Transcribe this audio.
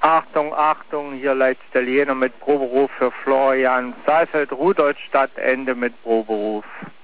Achtung, Achtung, hier Leitz Italiener mit Proberuf für Florian Saalfeld, Rudolstadt, Ende mit Proberuf.